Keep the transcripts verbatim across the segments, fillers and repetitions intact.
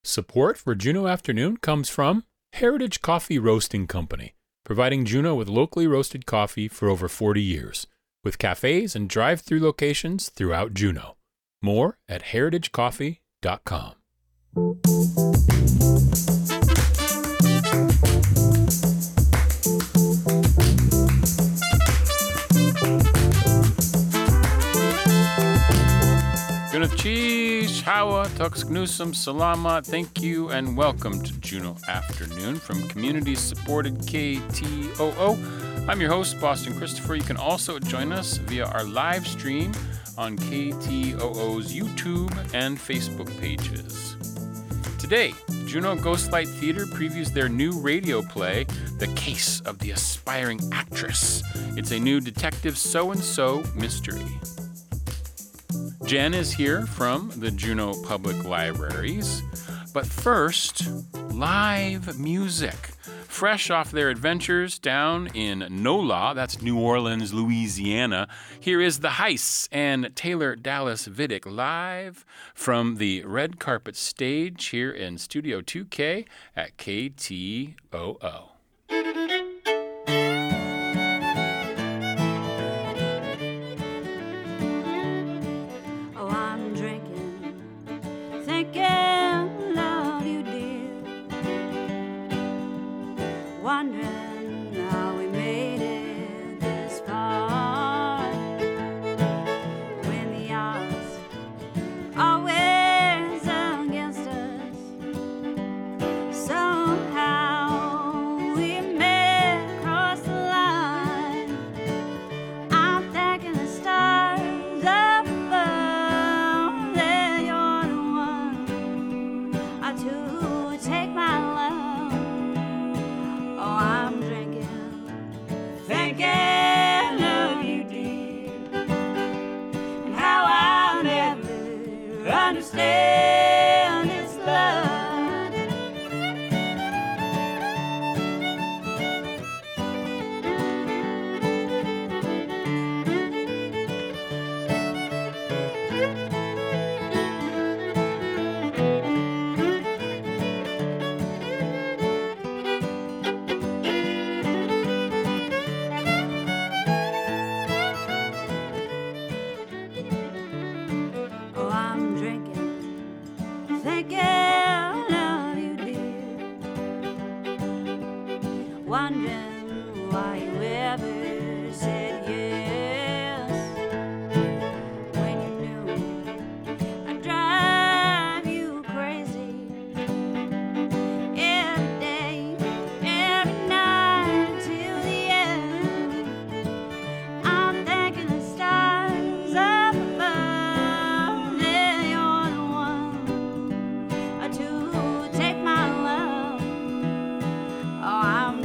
Support for Juneau Afternoon comes from Heritage Coffee Roasting Company, providing Juneau with locally roasted coffee for over forty years, with cafes and drive-through locations throughout Juneau. More at heritage coffee dot com. Cheese, Hawa, Tuxknusum, Salama, thank you and welcome to Juneau Afternoon from community-supported K T O O. I'm your host, Boston Christopher. You can also join us via our live stream on K T O O's YouTube and Facebook pages. Today, Juneau Ghostlight Theater previews their new radio play, The Case of the Aspiring Actress. It's a new Detective So-and-So mystery. Jen is here from the Juneau Public Libraries. But first, live music. Fresh off their adventures down in NOLA, that's New Orleans, Louisiana, here is The Heists and Taylor Dallas Vidic live from the red carpet stage here in Studio two K at K T O O. Wondering how we made it this far, when the odds are always against us. Somehow we may cross the line. I'm thanking the stars up above that you're the one I to take my love. I'm drinking, thinking of you, dear, and how I'll never understand this love. Wondering why you ever said yes, when you knew I'd drive you crazy. Every day, every night till the end, I'm thanking the stars up above that you're the one to take my love. Oh, I'm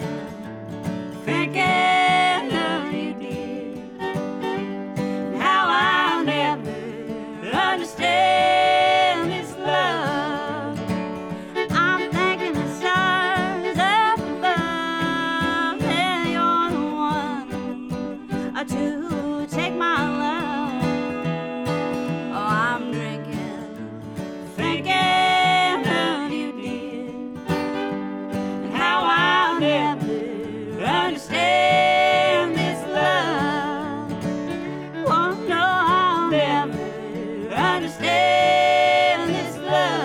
thinking of you, dear, and how I'll never understand this love. I'm thanking the stars up above that you're the one to take my love. Oh, I'm drinking, thinking of you, dear, and how I'll never understand this love. Oh no, I'll never understand this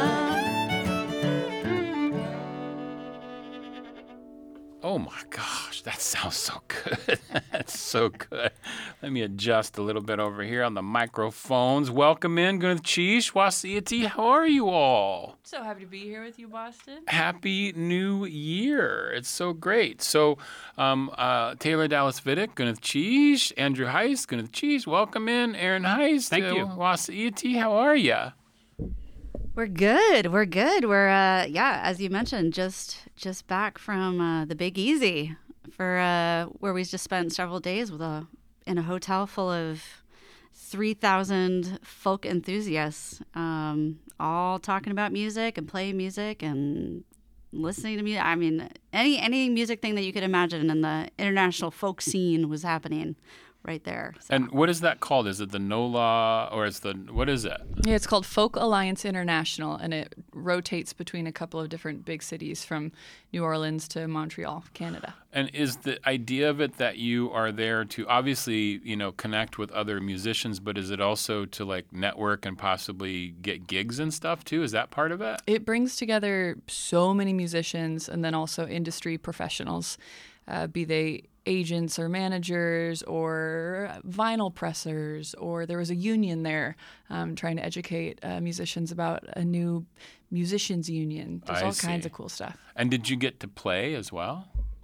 love. Oh my gosh, that sounds so good. That's so good. Let me adjust a little bit over here on the microphones. Welcome in, Gunath Cheesh, Wasiati. How are you all? So happy to be here with you, Boston. Happy New Year. It's so great. So, um, uh, Taylor Dallas Vidic, Gunath Cheesh, Andrew Heist, Gunath Cheesh, welcome in. Aaron Heist, Thank uh, you. Wasiati, how are you? We're good. We're good. We're uh yeah, as you mentioned, just just back from uh, the Big Easy for uh, where we just spent several days with a in a hotel full of three thousand folk enthusiasts, um, all talking about music and playing music and listening to music. I mean, any any music thing that you could imagine in the international folk scene was happening right there. So. And what is that called? Is it the NOLA or is the what is it? Yeah, it's called Folk Alliance International, and it rotates between a couple of different big cities from New Orleans to Montreal, Canada. And is the idea of it that you are there to obviously, you know, connect with other musicians, but is it also to like network and possibly get gigs and stuff too? Is that part of it? It brings together so many musicians and then also industry professionals, uh, be they agents or managers or vinyl pressers, or there was a union there um, trying to educate uh, musicians about a new musicians union. There's I all see. kinds of cool stuff. And did you get to play as well?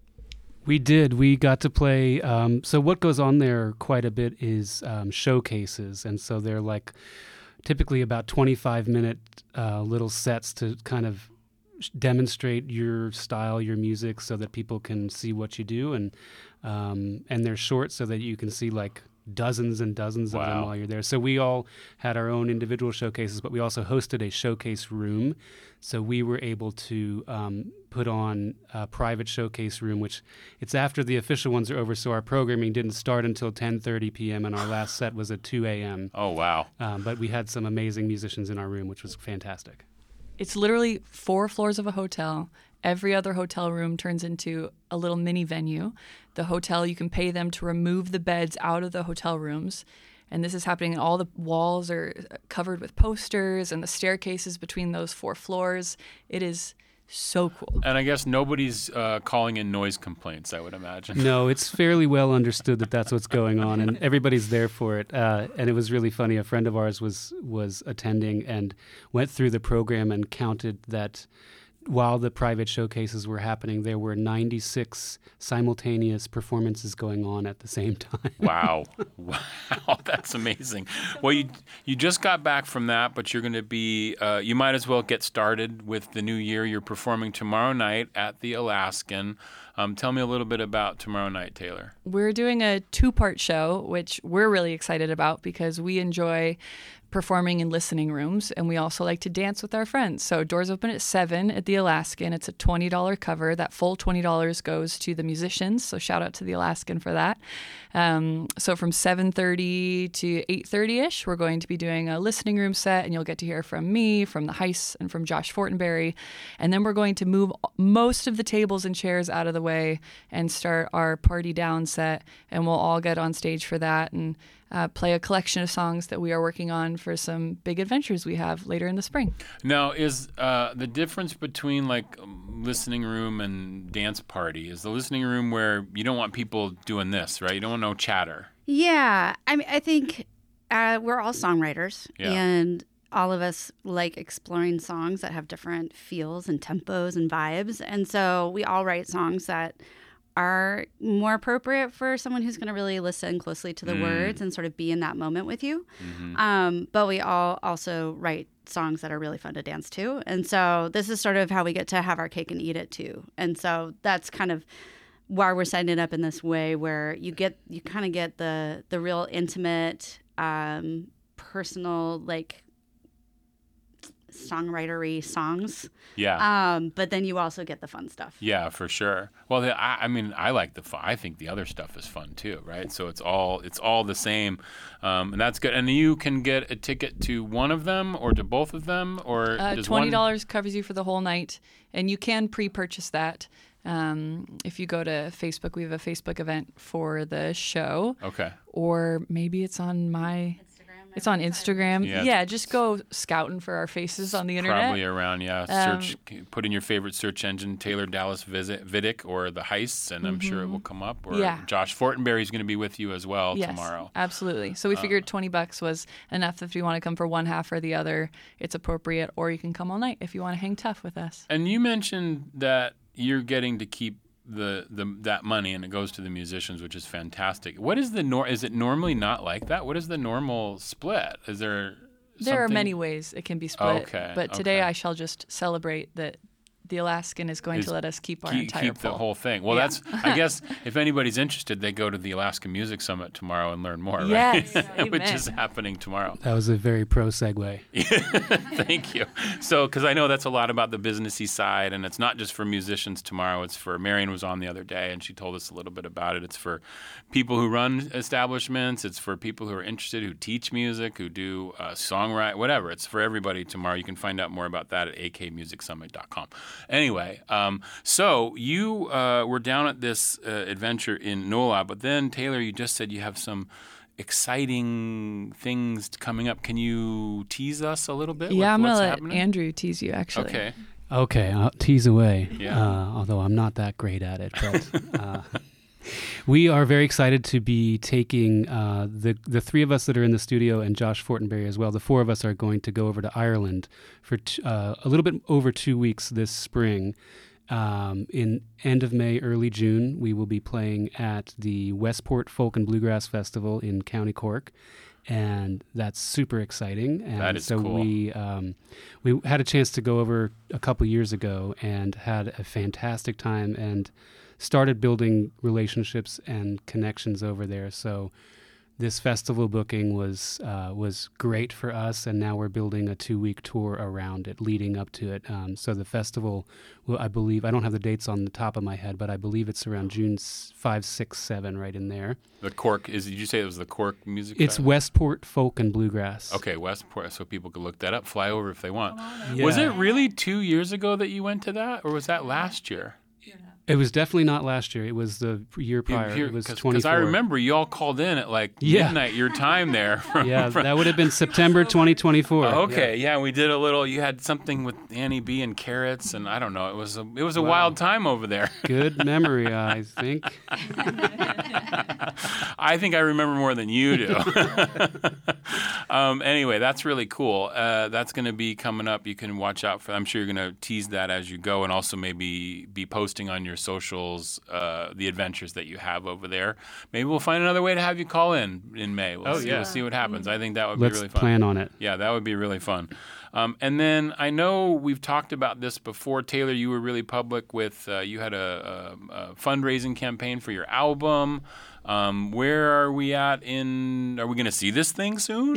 We did. We got to play. Um, so what goes on there quite a bit is um, showcases. And so they're like typically about twenty-five minute uh, little sets to kind of demonstrate your style, your music, so that people can see what you do. And um, and they're short so that you can see like dozens and dozens of them Wow. while you're there. So we all had our own individual showcases, but we also hosted a showcase room. So we were able to um, put on a private showcase room, which it's after the official ones are over. So our programming didn't start until ten thirty p.m. and our last set was at two a.m. Oh, wow. Um, but we had some amazing musicians in our room, which was fantastic. It's literally four floors of a hotel. Every other hotel room turns into a little mini venue. The hotel, you can pay them to remove the beds out of the hotel rooms. And this is happening. All the walls are covered with posters and the staircases between those four floors. It is so cool. And I guess nobody's uh, calling in noise complaints, I would imagine. No, it's fairly well understood that that's what's going on, and everybody's there for it. Uh, and it was really funny. A friend of ours was was attending and went through the program and counted that while the private showcases were happening, there were ninety-six simultaneous performances going on at the same time. Wow. Wow. That's amazing. Well, you you just got back from that, but you're going to be, uh, you might as well get started with the new year. You're performing tomorrow night at the Alaskan. Um, tell me a little bit about tomorrow night, Taylor. We're doing a two-part show, which we're really excited about because we enjoy performing in listening rooms, and we also like to dance with our friends. So doors open at seven at the Alaskan. It's a twenty dollars cover. That full twenty dollars goes to the musicians, so shout out to the Alaskan for that. Um, so from seven thirty to eight thirty-ish, we're going to be doing a listening room set, and you'll get to hear from me, from the Heiss, and from Josh Fortenberry. And then we're going to move most of the tables and chairs out of the way and start our Party Down set, and we'll all get on stage for that and Uh, play a collection of songs that we are working on for some big adventures we have later in the spring. Now, is uh, the difference between like um, listening room and dance party, is the listening room where you don't want people doing this, right? You don't want no chatter. Yeah, I mean, I think uh, we're all songwriters, Yeah. and all of us like exploring songs that have different feels and tempos and vibes, and so we all write songs that are more appropriate for someone who's going to really listen closely to the Mm. words and sort of be in that moment with you. Mm-hmm. Um, but we all also write songs that are really fun to dance to. And so this is sort of how we get to have our cake and eat it too. And so that's kind of why we're setting it up in this way where you get, you kind of get the, the real intimate, um, personal, like, songwritery songs. Yeah. Um, but then you also get the fun stuff. Yeah, for sure. Well, the, I, I mean, I like the fun. I think the other stuff is fun too, right? So it's all it's all the same, um, and that's good. And you can get a ticket to one of them or to both of them, or Uh, does twenty one- dollars covers you for the whole night, and you can pre-purchase that. Um, if you go to Facebook, we have a Facebook event for the show, Okay. or maybe it's on my... It's on Instagram. Yeah. Yeah, just go scouting for our faces on the internet. Probably around, yeah. Um, Search, put in your favorite search engine, Taylor Dallas Visit, Vidic, or the Heists, and I'm sure it will come up. Or Yeah. Josh Fortenberry is going to be with you as well Yes, tomorrow. absolutely. So we figured twenty bucks was enough if you want to come for one half or the other. It's appropriate, or you can come all night if you want to hang tough with us. And you mentioned that you're getting to keep the, the that money and it goes to the musicians, which is fantastic. What is the nor? Is it normally not like that? What is the normal split? Is there? There are something- many ways it can be split, Okay, but today okay. I shall just celebrate that the Alaskan is going Is to let us keep our keep, entire keep the poll. whole thing. Well, Yeah. that's, I guess, if anybody's interested, they go to the Alaska Music Summit tomorrow and learn more, right? Yes, Which amen. is happening tomorrow. That was a very pro segue. Thank you. So, because I know that's a lot about the businessy side, and it's not just for musicians tomorrow. It's for, Marion was on the other day, and she told us a little bit about it. It's for people who run establishments. It's for people who are interested, who teach music, who do uh, songwrite, whatever. It's for everybody tomorrow. You can find out more about that at a k music summit dot com. Anyway, um, so you uh, were down at this uh, adventure in NOLA, but then, Taylor, you just said you have some exciting things coming up. Can you tease us a little bit? Yeah, with I'm going what's to let happening? Andrew tease you, actually. Okay. Okay, I'll tease away. Yeah. Uh, although I'm not that great at it, but uh, we are very excited to be taking uh, the the three of us that are in the studio and Josh Fortenberry as well. The four of us are going to go over to Ireland for t- uh, a little bit over two weeks this spring. Um, in end of May, early June, we will be playing at the Westport Folk and Bluegrass Festival in County Cork. And that's super exciting. And That is so cool. we um, we had a chance to go over a couple years ago and had a fantastic time and started building relationships and connections over there. So this festival booking was uh, was great for us, and now we're building a two-week tour around it, leading up to it. Um, so the festival, well, I believe, I don't have the dates on the top of my head, but I believe it's around June fifth, sixth, seventh, right in there. The Cork, is, did you say it was the Cork Music It's Festival? Westport Folk and Bluegrass. Okay, Westport, so people could look that up, fly over if they want. Yeah. Was it really two years ago that you went to that, or was that last year? It was definitely not last year. It was the year prior. It was twenty-four. Because I remember you all called in at like Yeah. midnight your time there. From, Yeah, from- that would have been September twenty twenty-four. Oh, okay, yeah. we did a little. You had something with Annie B and carrots, and I don't know. It was a it was a Wow. wild time over there. Good memory, I think. I think I remember more than you do. um, anyway, that's really cool. Uh, that's going to be coming up. You can watch out for. I'm sure you're going to tease that as you go, and also maybe be posting on your socials uh, the adventures that you have over there. Maybe we'll find another way to have you call in in May. We'll Oh, see, yeah. We'll see what happens. I think that would Let's be really fun. plan on it. Yeah, that would be really fun. Um, and then I know we've talked about this before. Taylor, you were really public with, uh, you had a, a, a fundraising campaign for your album. Um, where are we at in, are we going to see this thing soon?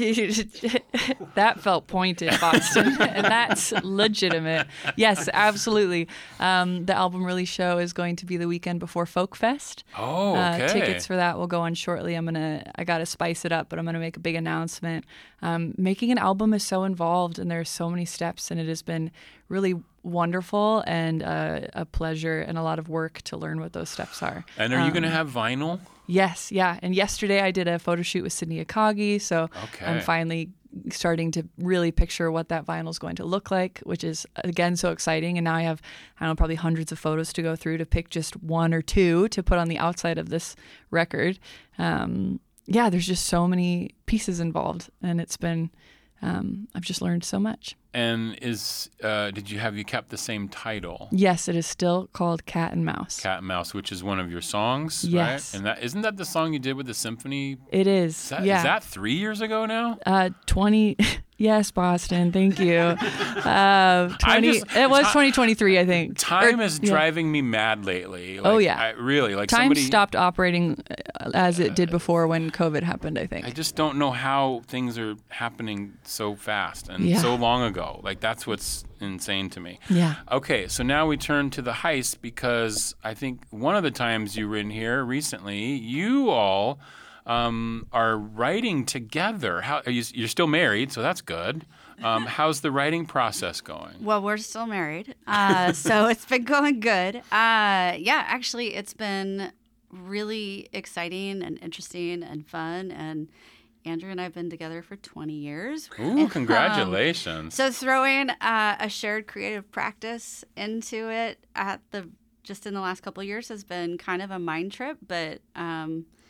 That felt pointed, Boston, and that's legitimate. Yes, absolutely. Um, the album release show is going to be the weekend before Folk Fest. Oh, okay. Uh, tickets for that will go on shortly. I'm gonna, I gotta spice it up, but I'm gonna make a big announcement. Um, making an album is so involved, and there's so many steps, and it has been really wonderful and uh, a pleasure and a lot of work to learn what those steps are. And are you Um, going to have vinyl? Yes, yeah. And yesterday I did a photo shoot with Sydney Akagi, so Okay. I'm finally starting to really picture what that vinyl is going to look like, which is, again, so exciting. And now I have, I don't know, probably hundreds of photos to go through to pick just one or two to put on the outside of this record. Um, yeah, there's just so many pieces involved, and it's been, um, I've just learned so much. And is uh, did you have you kept the same title? Yes, it is still called Cat and Mouse. Cat and Mouse, which is one of your songs, Yes. right? And that isn't that the song you did with the symphony? It is. Is that, yeah. is that three years ago now? Uh, twenty. Yes, Boston. Thank you. Uh, twenty. just- it was ti- twenty twenty-three, I think. Time Or- is yeah. driving me mad lately. Like, Oh, yeah. I, really. Like Time somebody, stopped operating uh, as it did before when COVID happened, I think. I just don't know how things are happening so fast and Yeah. so long ago. Like that's what's insane to me. Yeah. Okay, so now we turn to the heist because I think one of the times you were in here recently, you all um, are writing together. How are you, you're still married, so that's good. Um, how's the writing process going? Well, we're still married, uh, so it's been going good. Uh, yeah, actually, it's been really exciting and interesting and fun. And Andrew and I have been together for twenty years. Ooh, Um, congratulations. So throwing uh, a shared creative practice into it at the just in the last couple of years has been kind of a mind trip, but um,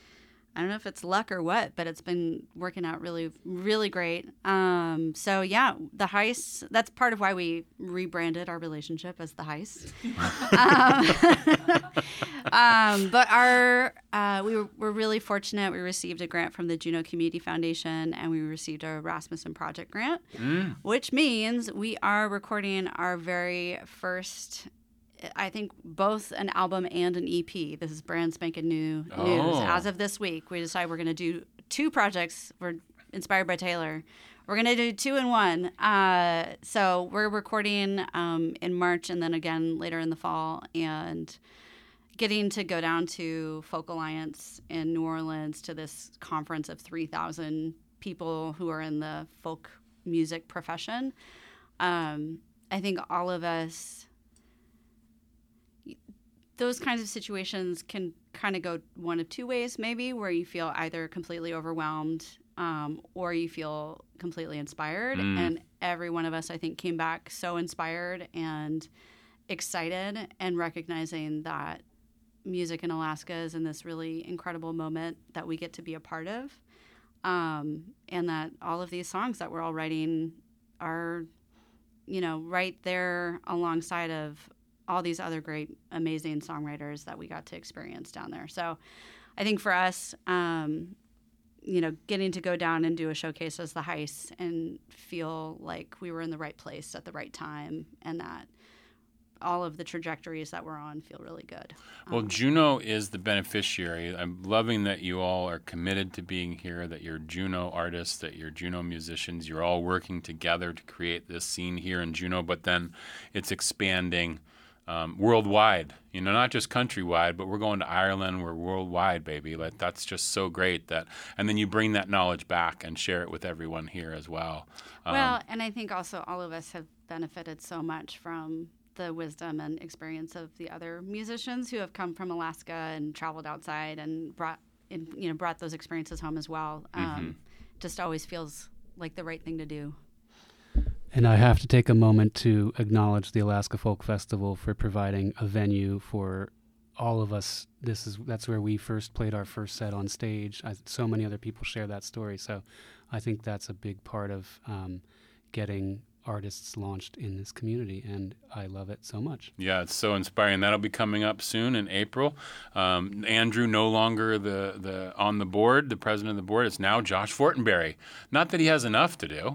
I don't know if it's luck or what, but it's been working out really, really great. Um, so yeah, the Heist, that's part of why we rebranded our relationship as the Heist. um, um, but our, uh, we were, were really fortunate. We received a grant from the Juneau Community Foundation, and we received a Rasmussen Project grant, mm. which means we are recording our very first, I think, both an album and an E P. This is brand spanking new Oh. news. As of this week, we decided we're going to do two projects. We're inspired by Taylor. We're going to do two in one. Uh, so we're recording um, in March and then again later in the fall, and getting to go down to Folk Alliance in New Orleans to this conference of three thousand people who are in the folk music profession. Um, I think all of us... Those kinds of situations can kind of go one of two ways, maybe, where you feel either completely overwhelmed um, or you feel completely inspired. Mm. And every one of us, I think, came back so inspired and excited, and recognizing that music in Alaska is in this really incredible moment that we get to be a part of. Um, and that all of these songs that we're all writing are, you know, right there alongside of all these other great, amazing songwriters that we got to experience down there. So I think for us, um, you know, getting to go down and do a showcase as the Heist and feel like we were in the right place at the right time, and that all of the trajectories that we're on feel really good. Well, Um, Juneau is the beneficiary. I'm loving that you all are committed to being here, that you're Juneau artists, that you're Juneau musicians. You're all working together to create this scene here in Juneau, but then it's expanding Um, worldwide, you know, not just countrywide, but we're going to Ireland. We're worldwide, baby. Like, that's just so great. That, and then you bring that knowledge back and share it with everyone here as well. Um, well, and I think also all of us have benefited so much from the wisdom and experience of the other musicians who have come from Alaska and traveled outside and brought, in, you know, brought those experiences home as well. Um, mm-hmm. Just always feels like the right thing to do. And I have to take a moment to acknowledge the Alaska Folk Festival for providing a venue for all of us. This is that's where we first played our first set on stage. I, so many other people share that story. So I think that's a big part of um, getting artists launched in this community, and I love it so much. Yeah, it's so inspiring. That'll be coming up soon in April. Um, Andrew no longer the, the on the board, the president of the board. It's now Josh Fortenberry. Not that he has enough to do,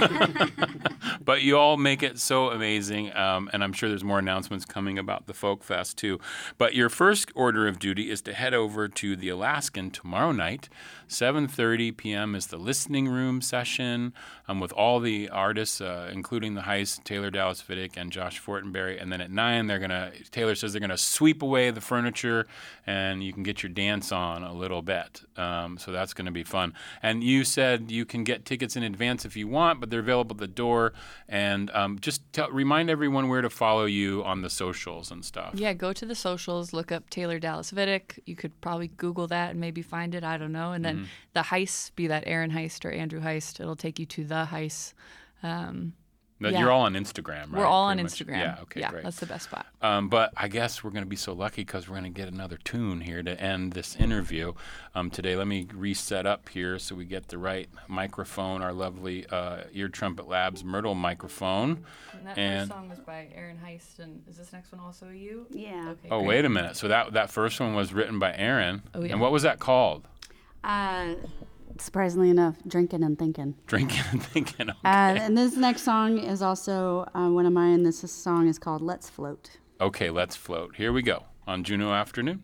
but you all make it so amazing, um, and I'm sure there's more announcements coming about the Folk Fest too. But your first order of duty is to head over to the Alaskan tomorrow night. seven thirty p.m. is the listening room session um, with all the artists, uh, including the Heist, Taylor Dallas Vidic, and Josh Fortenberry. And then at nine, they're gonna. Taylor says they're gonna sweep away the furniture, and you can get your dance on a little bit. Um, so that's gonna be fun. And you said you can get tickets in advance if you want, but they're available at the door. And um, just tell, remind everyone where to follow you on the socials and stuff. Yeah, go to the socials, look up Taylor Dallas Vidic. You could probably Google that and maybe find it. I don't know. And then mm-hmm. the Heist, be that Aaron Heist or Andrew Heist, it'll take you to the Heist. Um, But yeah. You're all on Instagram, right? We're all on Pretty Instagram. Much. Yeah, okay, yeah, great. That's the best spot. Um, but I guess we're going to be so lucky because we're going to get another tune here to end this interview um, today. Let me reset up here so we get the right microphone, our lovely uh, Ear Trumpet Labs Myrtle microphone. And that and, first song was by Aaron Heist, and is this next one also you? Yeah. Okay, oh, great. wait a minute. So that, that first one was written by Aaron. Oh, yeah. And what was that called? Uh, surprisingly enough, Drinking and Thinking. Drinking and Thinking. Okay. Uh, and this next song is also uh, one of mine. This song is called Let's Float. Okay, let's float. Here we go on Juneau Afternoon.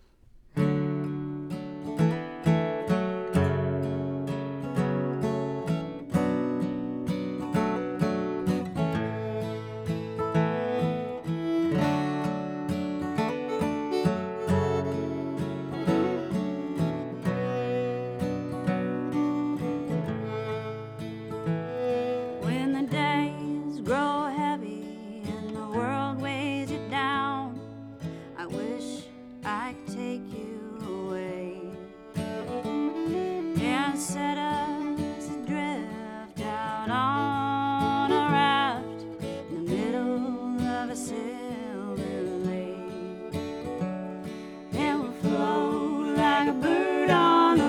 When the days grow heavy and the world weighs you down, I wish I could take you away and set us adrift out on a raft in the middle of a silver lake, and we'll float like a bird on the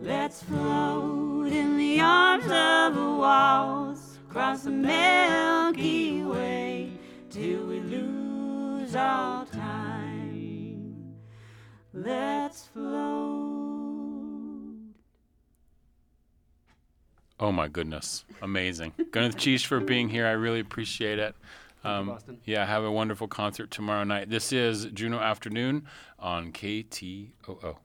Let's float in the arms of the walls, cross the Milky Way till we lose all time. Let's float. Oh my goodness. Amazing. Gwyneth Cheesh for being here. I really appreciate it. Um, Boston. yeah, have a wonderful concert tomorrow night. This is Juno Afternoon on K T O O.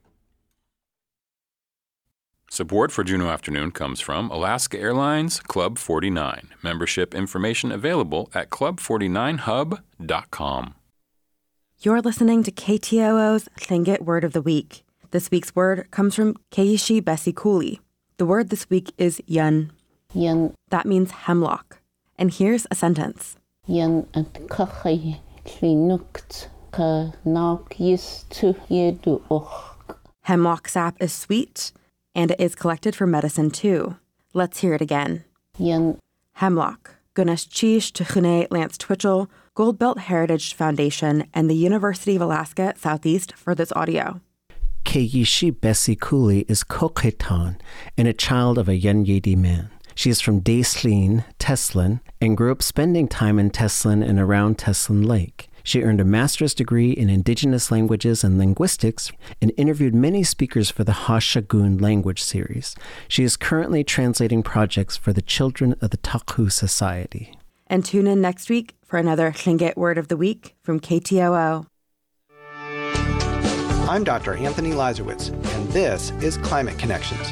Support for Juno Afternoon comes from Alaska Airlines Club forty-nine. Membership information available at club forty-nine hub dot com. You're listening to K T O O's Tlingit Word of the Week. This week's word comes from Keishi Bessie Cooley. The word this week is yun. Yun. That means hemlock. And here's a sentence. Yun at kachay klinukt ka nauk yis tu yedu och. Hemlock sap is sweet, and it is collected for medicine too. Let's hear it again. Yun. Hemlock. Gwyneth Cheesh, Tuchune Lance Twitchell, Gold Belt Heritage Foundation, and the University of Alaska Southeast for this audio. Keishi Bessie Cooley is Kokhetan and a child of a Yunyedi man. She is from Daysleen, Teslin, and grew up spending time in Teslin and around Teslin Lake. She earned a master's degree in Indigenous Languages and Linguistics and interviewed many speakers for the Hashagun language series. She is currently translating projects for the Children of the Taku Society. And tune in next week for another Tlingit Word of the Week from K T O O. I'm Doctor Anthony Lazarowitz, and this is Climate Connections.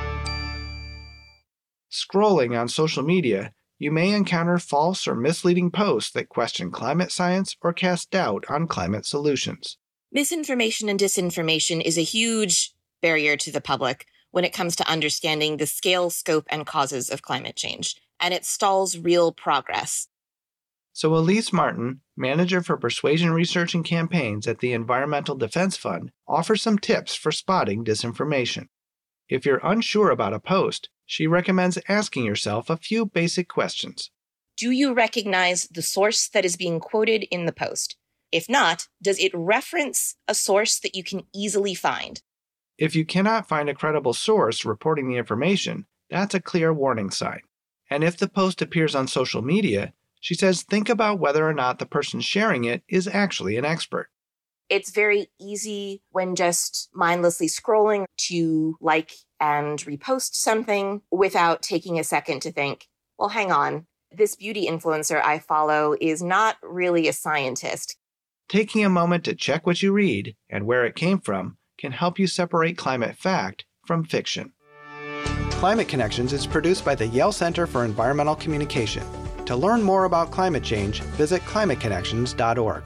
Scrolling on social media, you may encounter false or misleading posts that question climate science or cast doubt on climate solutions. Misinformation and disinformation is a huge barrier to the public when it comes to understanding the scale, scope, and causes of climate change, and it stalls real progress. So Elise Martin, manager for persuasion research and campaigns at the Environmental Defense Fund, offers some tips for spotting disinformation. If you're unsure about a post, she recommends asking yourself a few basic questions. Do you recognize the source that is being quoted in the post? If not, does it reference a source that you can easily find? If you cannot find a credible source reporting the information, that's a clear warning sign. And if the post appears on social media, she says think about whether or not the person sharing it is actually an expert. It's very easy when just mindlessly scrolling to like and repost something without taking a second to think, well, hang on, this beauty influencer I follow is not really a scientist. Taking a moment to check what you read and where it came from can help you separate climate fact from fiction. Climate Connections is produced by the Yale Center for Environmental Communication. To learn more about climate change, visit climate connections dot org.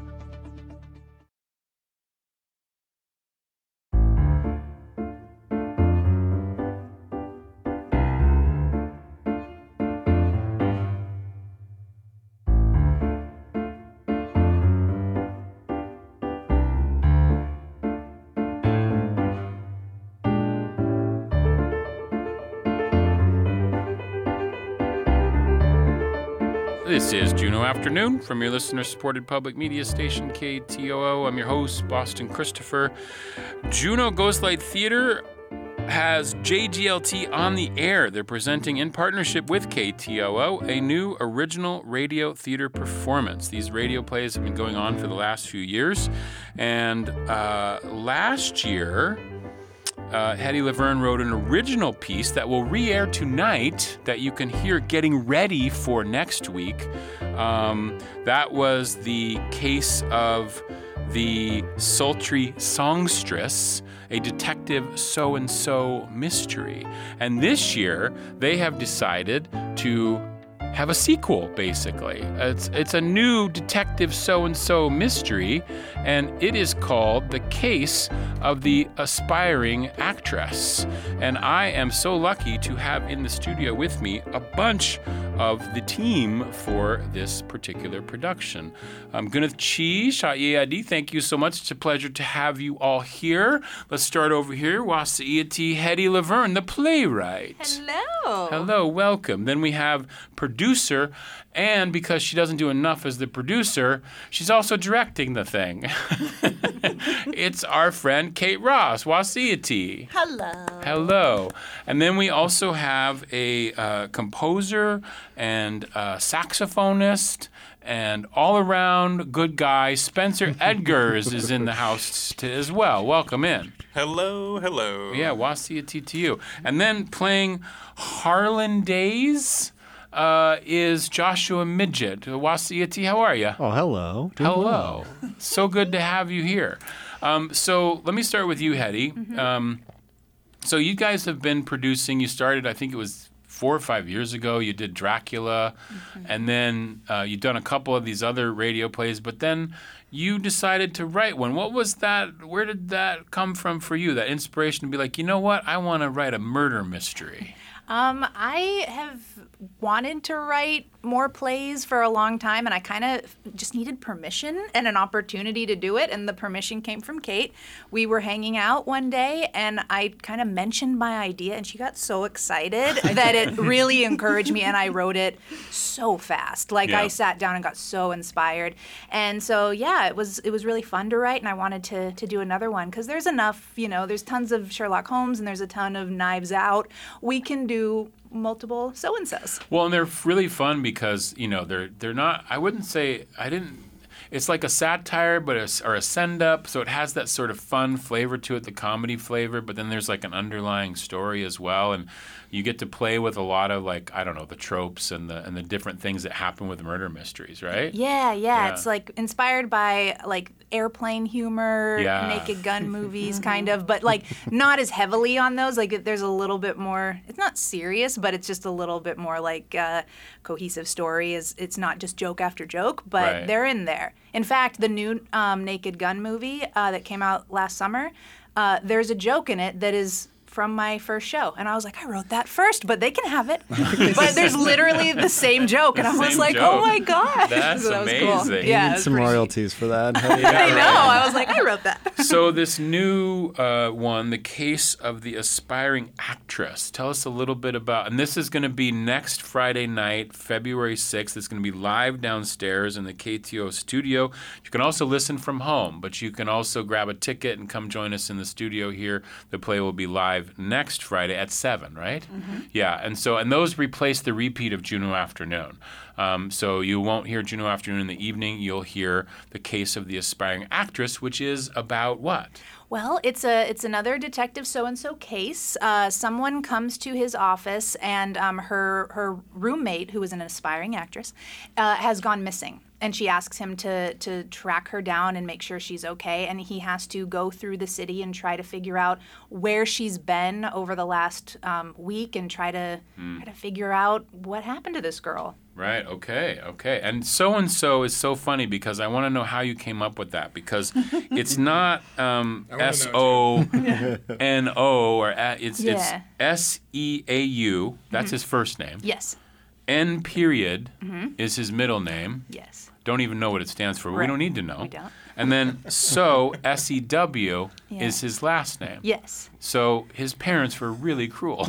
This is Juno Afternoon from your listener-supported public media station, K T O O. I'm your host, Boston Christopher. Juno Ghostlight Theater has J G L T on the air. They're presenting in partnership with K T O O a new original radio theater performance. These radio plays have been going on for the last few years. And uh, last year, Uh, Hetty Laverne wrote an original piece that will re-air tonight that you can hear getting ready for next week. Um, that was the case of the sultry songstress, a detective so-and-so mystery. And this year, they have decided to have a sequel, basically. It's it's a new detective so-and-so mystery, and it is called The Case of the Aspiring Actress. And I am so lucky to have in the studio with me a bunch of the team for this particular production. Um, Gwyneth Chi, Sha'iyadi, thank you so much. It's a pleasure to have you all here. Let's start over here. Wasi'iti Hetty Laverne, the playwright. Hello. Hello, welcome. Then we have producer, and because she doesn't do enough as the producer, she's also directing the thing. It's our friend Kate Ross, Wasi'iti. Hello. Hello. And then we also have a uh, composer and a saxophonist and all-around good guy. Spencer Edgars is in the house t- as well. Welcome in. Hello, hello. Yeah, Wasi'iti to you. And then playing Harlan Days uh, is Joshua Midget. Wasi'iti, how are you? Oh, hello. Doing Hello. well. So good to have you here. Um, so let me start with you, Hetty. Mm-hmm. Um, so you guys have been producing, you started, I think it was four or five years ago. You did Dracula, mm-hmm. and then uh, you've done a couple of these other radio plays, but then you decided to write one. What was that? Where did that come from for you, that inspiration to be like, you know what, I want to write a murder mystery? Um, I have wanted to write more plays for a long time, and I kind of just needed permission and an opportunity to do it, and the permission came from Kate. We were hanging out one day, and I kind of mentioned my idea, and she got so excited that it really encouraged me, and I wrote it so fast. Like, Yeah. I sat down and got so inspired. And so, yeah, it was it was really fun to write, and I wanted to, to do another one, because there's enough, you know, there's tons of Sherlock Holmes, and there's a ton of Knives Out. We can do multiple so-and-sos. Well, and they're really fun because, you know, they're they're not, I wouldn't say, I didn't, it's like a satire but a, or a send-up, so it has that sort of fun flavor to it, the comedy flavor, but then there's like an underlying story as well, and you get to play with a lot of, like, I don't know, the tropes and the and the different things that happen with murder mysteries, right? Yeah, yeah, Yeah. It's like inspired by like airplane humor, Yeah. Naked Gun movies, kind of, but like not as heavily on those. Like there's a little bit more. It's not serious, but it's just a little bit more like uh, cohesive story. Is it's not just joke after joke, but Right. they're in there. In fact, the new um, Naked Gun movie uh, that came out last summer, uh, there's a joke in it that is from my first show. And I was like, I wrote that first, but they can have it. But there's literally the same joke. And I was Same like, joke. oh my God. That's So that was amazing. cool. You Yeah, Need it was some pretty- royalties for that. I know. I was like, I wrote that. So this new uh, one, The Case of the Aspiring Actress. Tell us a little bit about, and this is going to be next Friday night, February sixth. It's going to be live downstairs in the K T O studio. You can also listen from home, but you can also grab a ticket and come join us in the studio here. The play will be live next Friday at seven, right? Mm-hmm. Yeah, and so, and those replace the repeat of Juno Afternoon. Um, so you won't hear Juno Afternoon in the evening. You'll hear The Case of the Aspiring Actress, which is about what? Well, it's a it's another detective so-and-so case. Uh, someone comes to his office, and um, her her roommate, who is an aspiring actress, uh, has gone missing. And she asks him to to track her down and make sure she's okay. And he has to go through the city and try to figure out where she's been over the last um, week, and try to Hmm. try to figure out what happened to this girl. Right, okay, okay. And so-and-so is so funny because I want to know how you came up with that, because it's not um, I wanna know, S O N O, or a, it's, Yeah. it's S E A U, that's Mm-hmm. his first name. Yes. N period Mm-hmm. is his middle name. Yes. Don't even know what it stands for. We Right. don't need to know. We don't. And then so, S E W, Yeah. is his last name. Yes. So his parents were really cruel.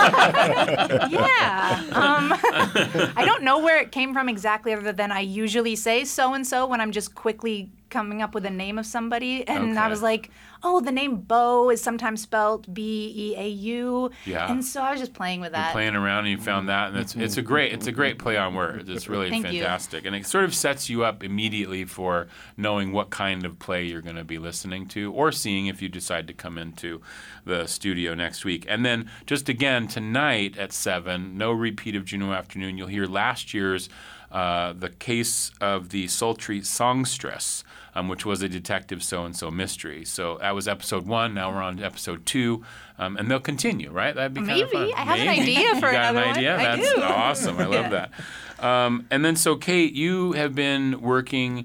Yeah. Um, I don't know where it came from exactly, other than I usually say so-and-so when I'm just quickly coming up with a name of somebody. And I Okay. was like, oh, the name Beau is sometimes spelled B E A U. Yeah. And so I was just playing with You're that. playing around and you found that, and it's it's a great it's a great play on words. It's really Thank you. fantastic, and it sort of sets you up immediately for knowing what kind of play you're going to be listening to or seeing if you decide to come into the studio next week. And then just again tonight at seven, no repeat of Juno Afternoon. You'll hear last year's uh, The Case of the Sultry Songstress, um, which was a detective so-and-so mystery. So that was episode one. Now we're on to episode two, um, and they'll continue, right? That'd be kind of Maybe. fun. I have an Maybe. idea for you got another an one. idea? I That's do. awesome. I love Yeah. that. Um, and then, so Kate, you have been working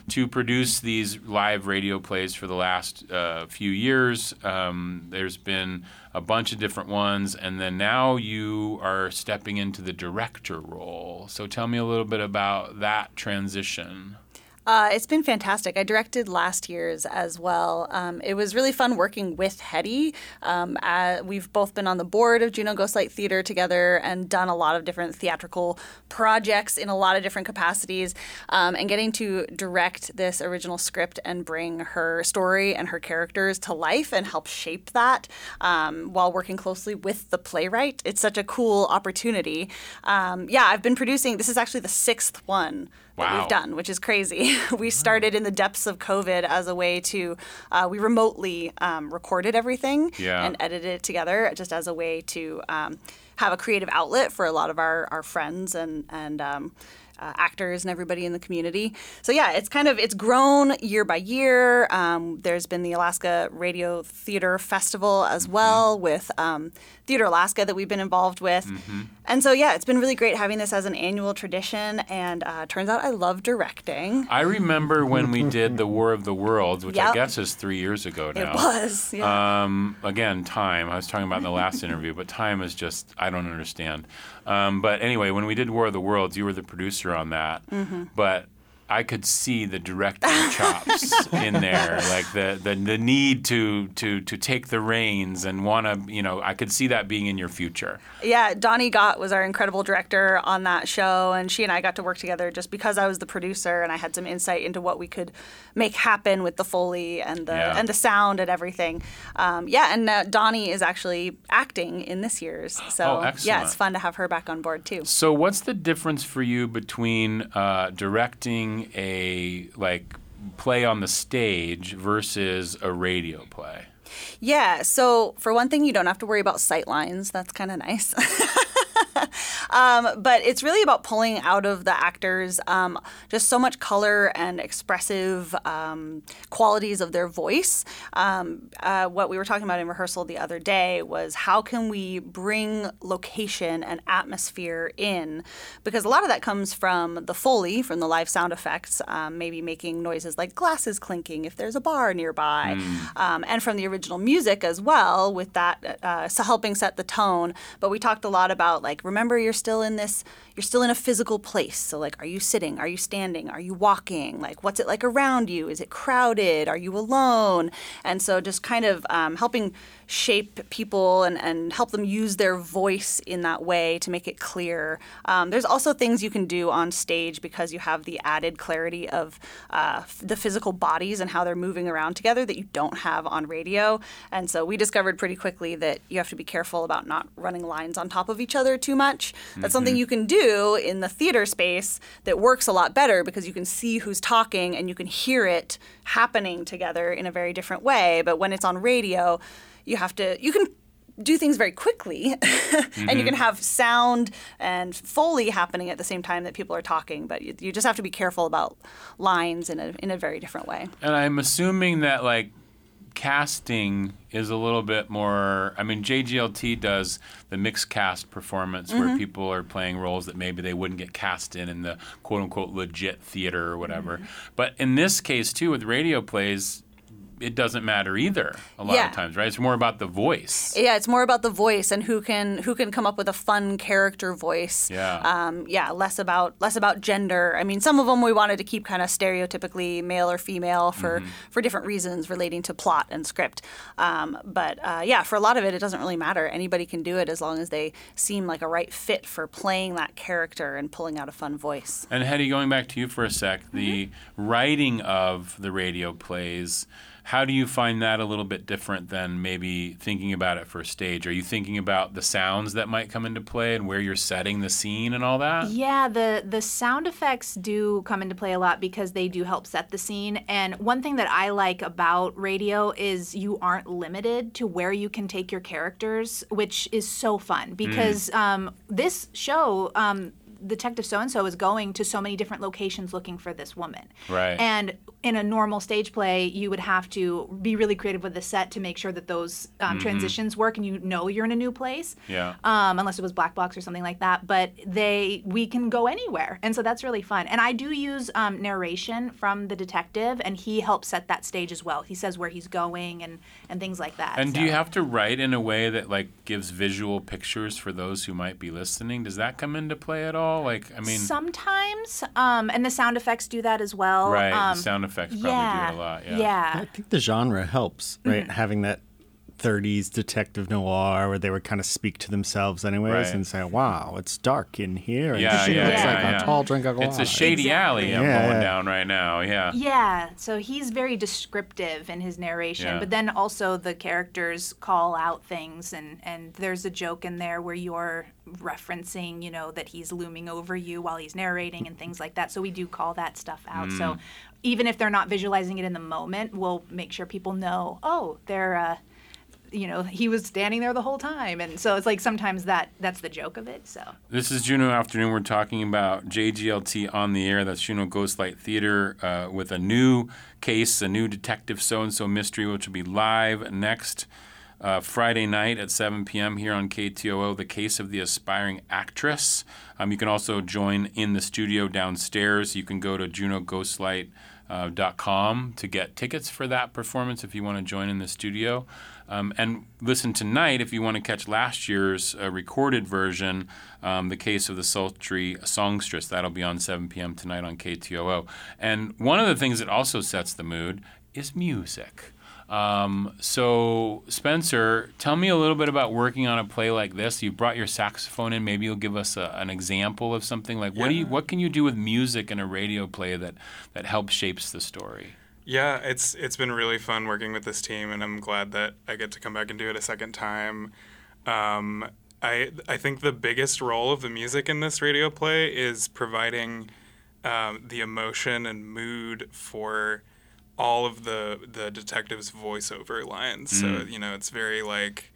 to produce these live radio plays for the last uh, few years. Um, there's been a bunch of different ones, and then now you are stepping into the director role. So tell me a little bit about that transition. Uh, it's been fantastic. I directed last year's as well. Um, it was really fun working with Hetty. Um, uh, we've both been on the board of Juneau Ghostlight Theater together and done a lot of different theatrical projects in a lot of different capacities. Um, and getting to direct this original script and bring her story and her characters to life and help shape that um, while working closely with the playwright. It's such a cool opportunity. Um, yeah, I've been producing, this is actually the sixth one that Wow. we've done, which is crazy. We started in the depths of COVID as a way to, uh, we remotely um, recorded everything Yeah. and edited it together just as a way to um, have a creative outlet for a lot of our, our friends and, and um, uh, actors and everybody in the community. So yeah, it's kind of, it's grown year by year. Um, there's been the Alaska Radio Theater Festival as well with um, Theater Alaska that we've been involved with. Mm-hmm. And so yeah, it's been really great having this as an annual tradition, and uh, turns out I love directing. I remember when we did the War of the Worlds, which I Yep. guess is three years ago now. It was, yeah. Um, again, time. I was talking about in the last interview, but time is just, I don't understand. Um, but anyway, when we did War of the Worlds, you were the producer on that. Mm-hmm. But I could see the directing chops in there, like the, the, the need to, to, to take the reins and want to, you know, I could see that being in your future. Yeah, Donnie Gott was our incredible director on that show, and she and I got to work together just because I was the producer and I had some insight into what we could make happen with the Foley and the Yeah. and the sound and everything. Um, yeah, and uh, Donnie is actually acting in this year's, so Oh, excellent. yeah, it's fun to have her back on board too. So what's the difference for you between uh, directing a like play on the stage versus a radio play? Yeah, so for one thing, you don't have to worry about sight lines. That's kind of nice. um, but it's really about pulling out of the actors um, just so much color and expressive um, qualities of their voice. Um, uh, what we were talking about in rehearsal the other day was how can we bring location and atmosphere in? Because a lot of that comes from the Foley, from the live sound effects, um, maybe making noises like glasses clinking if there's a bar nearby, um, and from the original music as well, with that uh, so helping set the tone. But we talked a lot about, like, remember you're still in this, you're still in a physical place. So, like, are you sitting? Are you standing? Are you walking? Like, what's it like around you? Is it crowded? Are you alone? And so just kind of um, helping shape people and, and help them use their voice in that way to make it clear. Um, there's also things you can do on stage because you have the added clarity of uh, f- the physical bodies and how they're moving around together that you don't have on radio. And so we discovered pretty quickly that you have to be careful about not running lines on top of each other too much. That's Mhm. something you can do in the theater space that works a lot better because you can see who's talking and you can hear it happening together in a very different way. But when it's on radio, you have to, you can do things very quickly and you can have sound and Foley happening at the same time that people are talking, but you, you just have to be careful about lines in a in a very different way. And I'm assuming that, like, casting is a little bit more, I mean, J G L T does the mixed cast performance where Mhm. people are playing roles that maybe they wouldn't get cast in in the quote-unquote legit theater or whatever. But in this case, too, with radio plays, it doesn't matter either a lot Yeah. of times, right? It's more about the voice. Yeah, it's more about the voice and who can who can come up with a fun character voice. Yeah. Um, yeah, less about less about gender. I mean, some of them we wanted to keep kind of stereotypically male or female for, for different reasons relating to plot and script. Um, but uh, yeah, for a lot of it, it doesn't really matter. Anybody can do it as long as they seem like a right fit for playing that character and pulling out a fun voice. And Hetty, going back to you for a sec, the writing of the radio plays, how do you find that a little bit different than maybe thinking about it for a stage? Are you thinking about the sounds that might come into play and where you're setting the scene and all that? Yeah, the the sound effects do come into play a lot because they do help set the scene. And one thing that I like about radio is you aren't limited to where you can take your characters, which is so fun because um, this show, um, Detective So-and-so is going to so many different locations looking for this woman. Right. And in a normal stage play, you would have to be really creative with the set to make sure that those um, Mhm. transitions work and you know you're in a new place. Yeah. Um, unless it was black box or something like that. But they, we can go anywhere. And so that's really fun. And I do use um, narration from the detective, and he helps set that stage as well. He says where he's going and, and things like that. And do so. you have to write in a way that like gives visual pictures for those who might be listening? Does that come into play at all? Like, I mean, Sometimes, um, and the sound effects do that as well. right? Um, the sound effects probably yeah, do it a lot. Yeah. yeah. I think the genre helps, right? Mhm. Having that thirties detective noir where they would kind of speak to themselves anyways Right. and say, wow, it's dark in here. And Yeah, she yeah, looks yeah, like yeah. a tall drink of wine. It's a shady alley I'm Yeah, going yeah. down right now. Yeah. Yeah, so he's very descriptive in his narration, Yeah. but then also the characters call out things, and, and there's a joke in there where you're referencing, you know, that he's looming over you while he's narrating and things like that. So we do call that stuff out. So Mm. even if they're not visualizing it in the moment, we'll make sure people know, oh, they're, uh, you know, he was standing there the whole time. And so it's like sometimes that that's the joke of it. So This is Juno Afternoon. We're talking about J G L T on the Air. That's Juno Ghostlight Theater uh, with a new case, a new Detective So-and-So mystery, which will be live next uh, Friday night at seven p.m. here on K T O O, The Case of the Aspiring Actress. Um, you can also join in the studio downstairs. You can go to juno ghostlight dot com to get tickets for that performance if you want to join in the studio. Um, and listen tonight if you want to catch last year's uh, recorded version, um, The Case of the Sultry Songstress. That'll be on seven p.m. tonight on K T O O. And one of the things that also sets the mood is music. Um, so, Spencer, tell me a little bit about working on a play like this. You brought your saxophone in. Maybe you'll give us a, an example of something. Like, what do you, what can you do with music in a radio play that, that helps shapes the story? Yeah, it's it's been really fun working with this team, and I'm glad that I get to come back and do it a second time. Um, I I think the biggest role of the music in this radio play is providing um, the emotion and mood for all of the the detective's voiceover lines. So Mm. you know, it's very like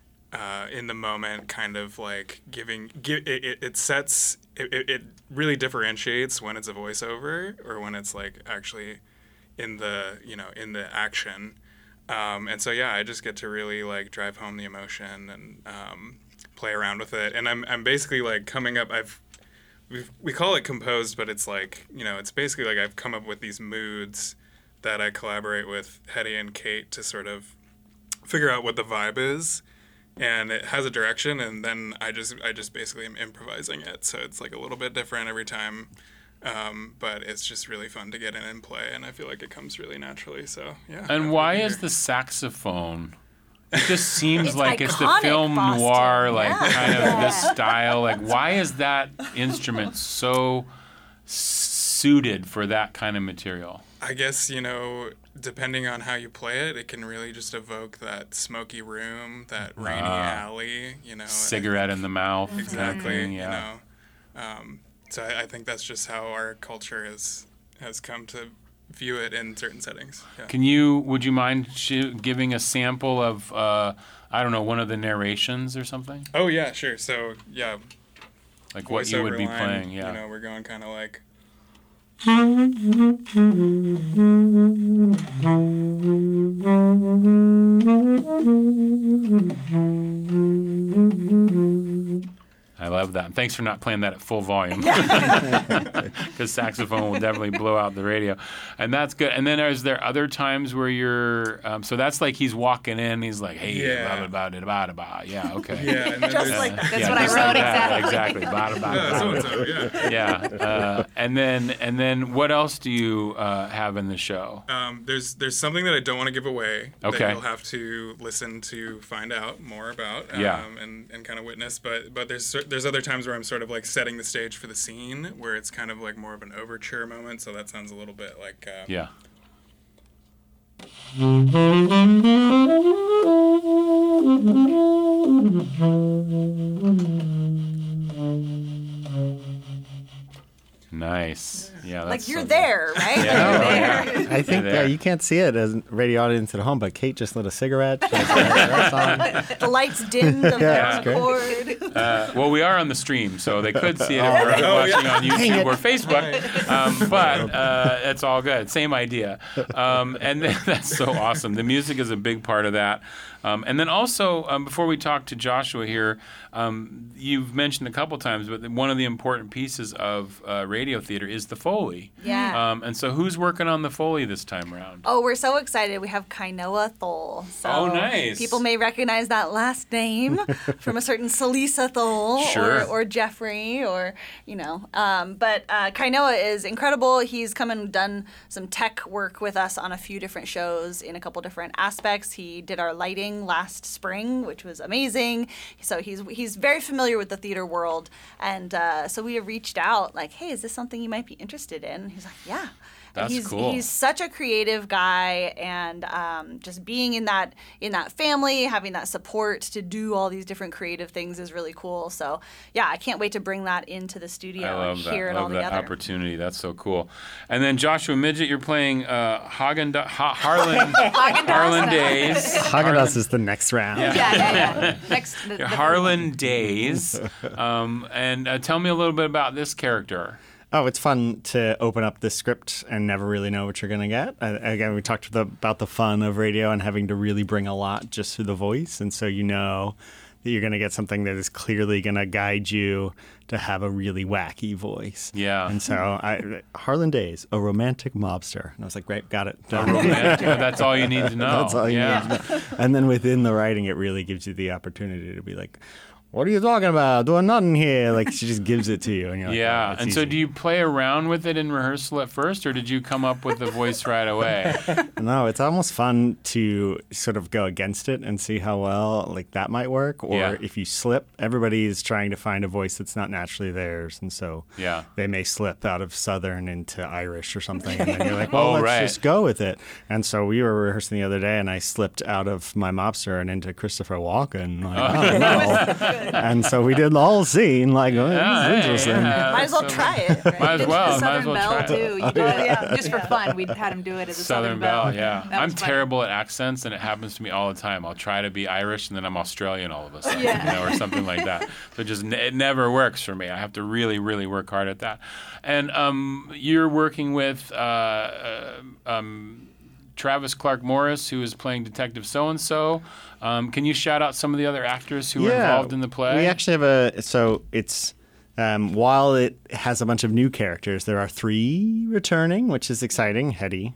uh, in the moment, kind of like giving. Give, it, it, it sets. It, it it really differentiates when it's a voiceover or when it's like actually in the you know in the action. Um, and so yeah, I just get to really like drive home the emotion and um, play around with it. And I'm I'm basically like coming up. I've we've, we call it composed, but it's like you know it's basically like I've come up with these moods that I collaborate with Hetty and Kate to sort of figure out what the vibe is, and it has a direction, and then I just I just basically am improvising it. So it's like a little bit different every time, um, but it's just really fun to get in and play, and I feel like it comes really naturally. So yeah. And why is the saxophone? It just seems It's like it's the iconic, film Boston. noir, like Yeah. kind of this style. Like, why is that instrument so suited for that kind of material? I guess, you know, depending on how you play it, it can really just evoke that smoky room, that rainy Ah. alley, you know. Cigarette in the mouth. Exactly, Exactly, you yeah. know. Um, so I, I think that's just how our culture has has come to view it in certain settings. Yeah. Can you, would you mind sh- giving a sample of, uh, I don't know, one of the narrations or something? Oh, yeah, sure. So, yeah. Like what you would voiceover be line, playing, yeah. You know, we're going kind of like... I love that. And thanks for not playing that at full volume. Because saxophone will definitely blow out the radio. And that's good. And then is there other times where you're, um, so that's like he's walking in, he's like, hey, Yeah. blah, blah, blah, blah, blah. Yeah, okay. Yeah, and then Just there's- like- that's yeah, what I just wrote, like that. exactly. Exactly. Blah, blah, Yeah, blah, so blah. and so, yeah. Yeah. Uh, and then and then what else do you uh, have in the show? Um, there's there's something that I don't want to give away Okay. that you'll have to listen to find out more about um, Yeah. and, and kind of witness. But but there's cer- there's other times where I'm sort of like setting the stage for the scene where it's kind of like more of an overture moment. So that sounds a little bit like uh, Yeah. Nice. Yeah, that's like you're so there, right? Yeah. Like, Oh, you're yeah. there. I think There. uh, you can't see it as a radio audience at home, but Kate just lit a cigarette. She has cigarettes on. The lights dimmed on Yeah, the it's cord. Uh, well, we are on the stream, so they could see it if Oh, we're yeah. watching Oh, on yeah. Dang YouTube it. or Facebook. Um, but uh, it's all good. Same idea. Um, and then, that's so awesome. The music is a big part of that. Um, and then also, um, before we talk to Joshua here, um, you've mentioned a couple times, but one of the important pieces of uh, radio theater is the Foley. Yeah. Um, and so who's working on the Foley this time around? Oh, we're so excited. We have Kainoa Thole. So Oh, nice. People may recognize that last name from a certain Salisa Thole Sure. or, or Jeffrey or, you know. Um, but uh, Kainoa is incredible. He's come and done some tech work with us on a few different shows in a couple different aspects. He did our lighting last spring, which was amazing. So he's he's very familiar with the theater world. And uh, so we have reached out like, hey, is this something you might be interested in? And he's like, yeah. That's he's, cool. He's such a creative guy, and um, just being in that in that family, having that support to do all these different creative things is really cool. So yeah, I can't wait to bring that into the studio I love and that. hear it love all that together. opportunity. That's so cool. And then Joshua Midget, you're playing uh, Hagen ha- Harlan Harlan Days. Haagen-Dazs is the next round. Yeah, yeah, yeah. Next, the, the Harlan Days. Um, and uh, tell me a little bit about this character. Oh, it's fun to open up the script and never really know what you're going to get. Uh, again, we talked the, about the fun of radio and having to really bring a lot just through the voice. And so you know that you're going to get something that is clearly going to guide you to have a really wacky voice. Yeah. And so I, Harlan Days, a romantic mobster. And I was like, great, got it. A romantic- that's all you need to know. That's all you Yeah. need to know. And then within the writing, it really gives you the opportunity to be like, what are you talking about? Doing nothing here. Like, she just gives it to you. And you're like, Yeah, oh, it's and so easy. do you play around with it in rehearsal at first, or did you come up with the voice right away? No, it's almost fun to sort of go against it and see how well like that might work. Or Yeah. if you slip, everybody is trying to find a voice that's not naturally theirs, and so Yeah. they may slip out of Southern into Irish or something. And then you're like, well, Oh, let's right. just go with it. And so we were rehearsing the other day, and I slipped out of my mobster and into Christopher Walken. Like, oh, no. And so we did the whole scene. Like, oh, Yeah, this is hey, interesting. yeah, Might as well so- try it. Right? Might as Did well. the Might as Southern well Belle try it. too. You did, yeah, just for fun. We had him do it as a Southern Southern, Belle, yeah. That I'm was fun. terrible at accents, and it happens to me all the time. I'll try to be Irish, and then I'm Australian all of a sudden, Yeah. you know, or something like that. So it just ne- it never works for me. I have to really, really work hard at that. And um, you're working with uh, uh, um, Travis Clark Morris, who is playing Detective So and So. Um, can you shout out some of the other actors who are involved in the play? We actually have a so it's um, while it has a bunch of new characters, there are three returning, which is exciting. Hetty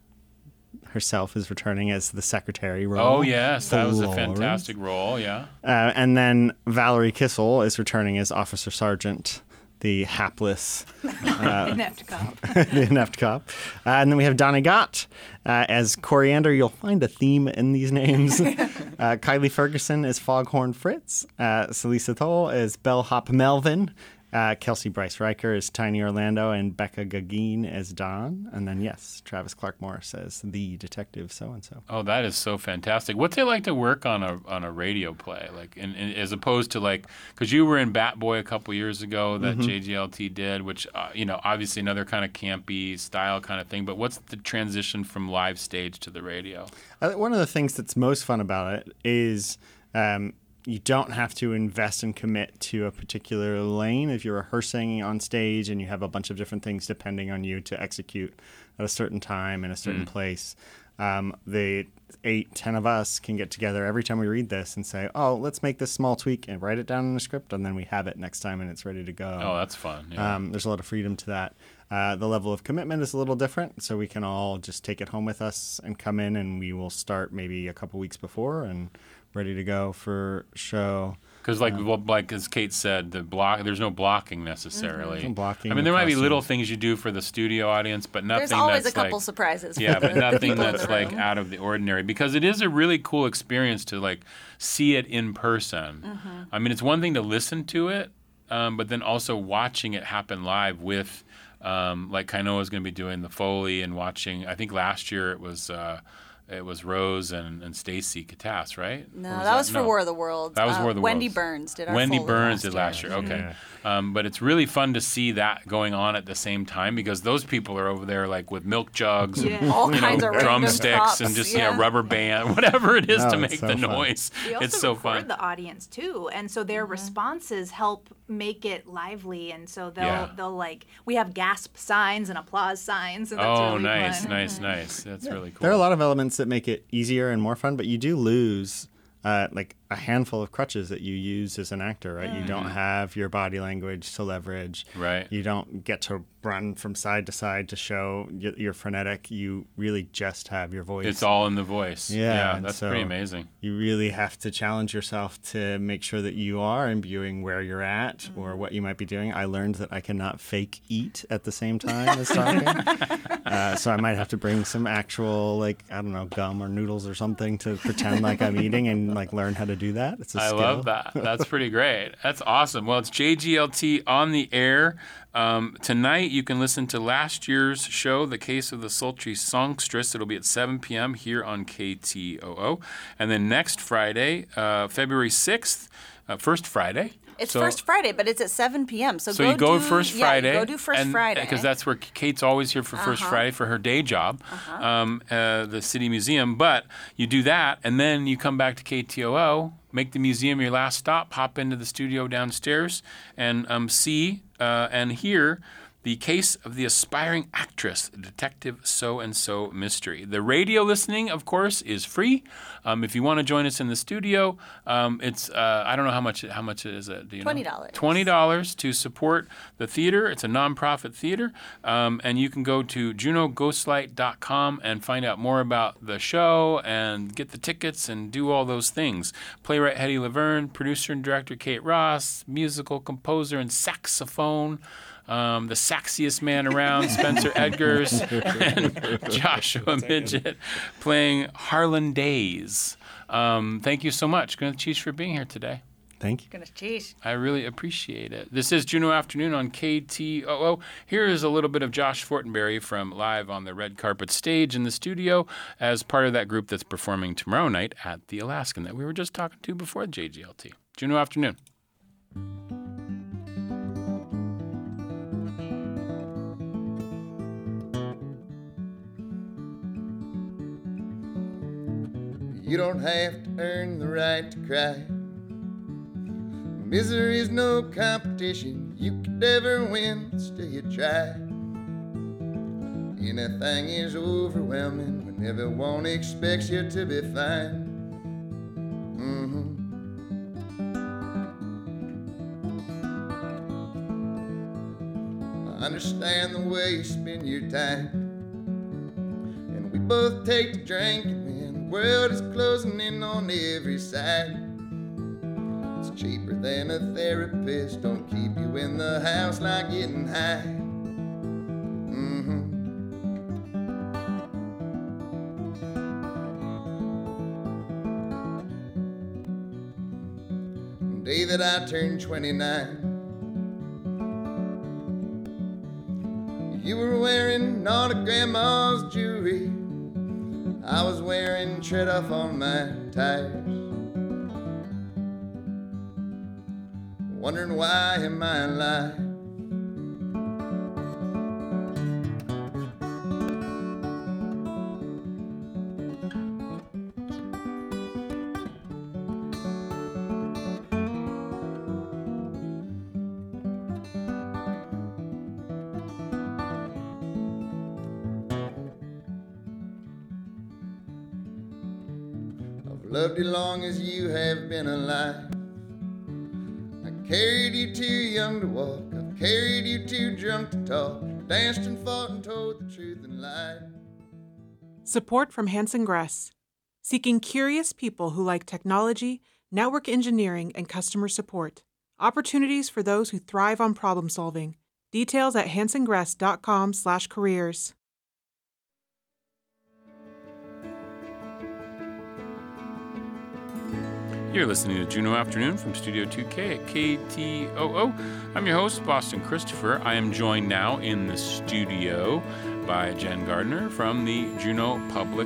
herself is returning as the secretary role. Oh yes, that was a Florence. fantastic role. Yeah. Uh, and then Valerie Kissel is returning as Officer Sergeant, the hapless uh, Inept cop. the inept cop. Uh, and then we have Donnie Gott uh, as Coriander. You'll find a theme in these names. uh, Kylie Ferguson as Foghorn Fritz. Uh, Salisa Thole as Bellhop Melvin. Uh, Kelsey Bryce Riker as Tiny Orlando, and Becca Gagin as Don. And then, yes, Travis Clark Morris as the Detective So-and-so. Oh, that is so fantastic. What's it like to work on a on a radio play, like, in, in, as opposed to like, because you were in Bat Boy a couple years ago that Mhm. J G L T did, which uh, you know, obviously another kind of campy style kind of thing. But what's the transition from live stage to the radio? Uh, one of the things that's most fun about it is um, you don't have to invest and commit to a particular lane. If you're rehearsing on stage and you have a bunch of different things depending on you to execute at a certain time in a certain Mm. place, um, the eight, ten of us can get together every time we read this and say, oh, let's make this small tweak and write it down in the script, and then we have it next time and it's ready to go. Oh, that's fun. Yeah. Um, there's a lot of freedom to that. Uh, the level of commitment is a little different, so we can all just take it home with us and come in, and we will start maybe a couple weeks before and ready to go for show. Because, like, well, like as Kate said, the block there's no blocking necessarily. No blocking, I mean, no there might be costume. little things you do for the studio audience, but nothing. There's always that's a couple like, surprises for Yeah, the- but the nothing people in that's the like room. out of the ordinary. Because it is a really cool experience to like see it in person. Mhm. I mean, it's one thing to listen to it, um, but then also watching it happen live with. Um, like Kainoa is going to be doing the Foley and watching. I think last year it was uh, it was Rose and, and Stacy Katass, right? No, Or that was for no. War of the Worlds. That was Uh, War of the Wendy Worlds. Burns did our Wendy Foley Burns last did last year. year. Okay. Yeah. Um, but it's really fun to see that going on at the same time because those people are over there like with milk jugs Yeah. and All you kinds know, of random drumsticks props, and just yeah. you know rubber band, whatever it is Oh, to it's make so the fun. noise. We also It's so record fun. the audience too, and so their responses help make it lively. And so they'll Yeah. they'll like we have gasp signs and applause signs. And that's Oh, really nice, fun. nice, nice. That's really cool. There are a lot of elements that make it easier and more fun, but you do lose uh, like a handful of crutches that you use as an actor, right? You don't have your body language to leverage. Right. You don't get to run from side to side to show y- you're frenetic. You really just have your voice. It's all in the voice. Yeah, Yeah, and that's so pretty amazing. You really have to challenge yourself to make sure that you are imbuing where you're at or what you might be doing. I learned that I cannot fake eat at the same time as talking. uh, so I might have to bring some actual, like, I don't know, gum or noodles or something to pretend like I'm eating and, like, learn how to do that. It's a I skill. love that. That's pretty great. That's awesome. Well, it's J G L T on the air. Um, tonight, you can listen to last year's show, The Case of the Sultry Songstress. It'll be at seven p.m. here on K T O O. And then next Friday, uh, February sixth, uh, first Friday. It's So- First Friday, but it's at seven p.m. So, So go you go do, first yeah, Friday. go do First and, Friday. Because that's where Kate's always here for First Uh-huh. Friday for her day job, Uh-huh. um, uh, the City Museum. But you do that, and then you come back to K T O O, make the museum your last stop, hop into the studio downstairs, and um, see uh, and hear the case of the aspiring actress, Detective So-and-So Mystery. The radio listening, of course, is free. Um, if you want to join us in the studio, um, it's uh, I don't know how much how much is it. Do you know? twenty dollars. twenty dollars to support the theater. It's a nonprofit theater. Um, and you can go to juno ghostlight dot com and find out more about the show and get the tickets and do all those things. Playwright Hetty Laverne, producer and director Kate Ross, musical composer and saxophone. Um, the sexiest man around, Spencer Edgars, and Joshua Midget playing Harlan Days. Um, thank you so much, Gwyneth Cheese, for being here today. Thank you. Goodness, geez. I really appreciate it. This is Juno Afternoon on K T O O. Here is a little bit of Josh Fortenberry from Live on the Red Carpet Stage in the studio as part of that group that's performing tomorrow night at the Alaskan that we were just talking to before J G L T. Juno Afternoon. You don't have to earn the right to cry. Misery's no competition you could ever win, still you try. Anything is overwhelming when everyone expects you to be fine. Mm-hmm. I understand the way you spend your time, and we both take to drinking when the world is closing in on every side. It's cheaper than a therapist, don't keep you in the house like getting high. Mm-hmm. The day that I turned twenty-nine, you were wearing all of grandma's jewelry. I was wearing tread off on my tires. Wondering why am I alive? I've loved you long as you have been alive. Carried you too young to walk, I've carried you too drunk to talk, danced and fought and told the truth and lied. Support from Hanson Gress, seeking curious people who like technology, network engineering, and customer support. Opportunities for those who thrive on problem solving. Details at hanson gress dot com slash careers. You're listening to Juno Afternoon from Studio two K at K T O O. I'm your host, Boston Christopher. I am joined now in the studio by Jen Gardner from the Juneau Public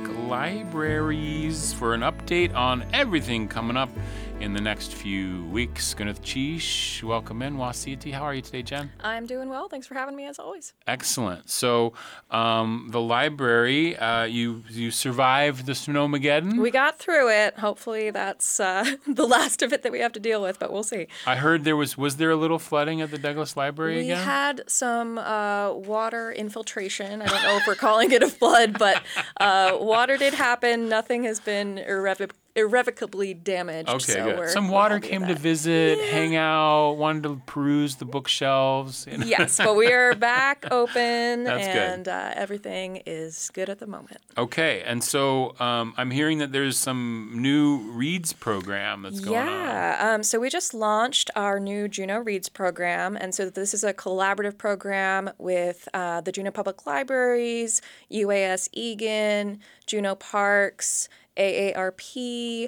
Libraries for an update on everything coming up in the next few weeks. Gwyneth Chish, welcome in. Wasiti, how are you today, Jen? I'm doing well. Thanks for having me, as always. Excellent. So, um, the library, uh, you you survived the Snowmageddon? We got through it. Hopefully that's uh, the last of it that we have to deal with, but we'll see. I heard there was, was there a little flooding at the Douglas Library we again? We had some uh, water infiltration. I don't know if we're calling it a flood, but uh, water did happen. Nothing has been irrevocable. irrevocably damaged. Okay, so good. We're, Some we're water came to visit, yeah. hang out, wanted to peruse the bookshelves. You know? Yes, but we are back open, That's and good. Uh, everything is good at the moment. Okay, and so um, I'm hearing that there's some new Reads program that's going yeah. on. Yeah, um, so we just launched our new Juneau Reads program, and so this is a collaborative program with uh, the Juneau Public Libraries, U A S Egan, Juneau Parks, A A R P,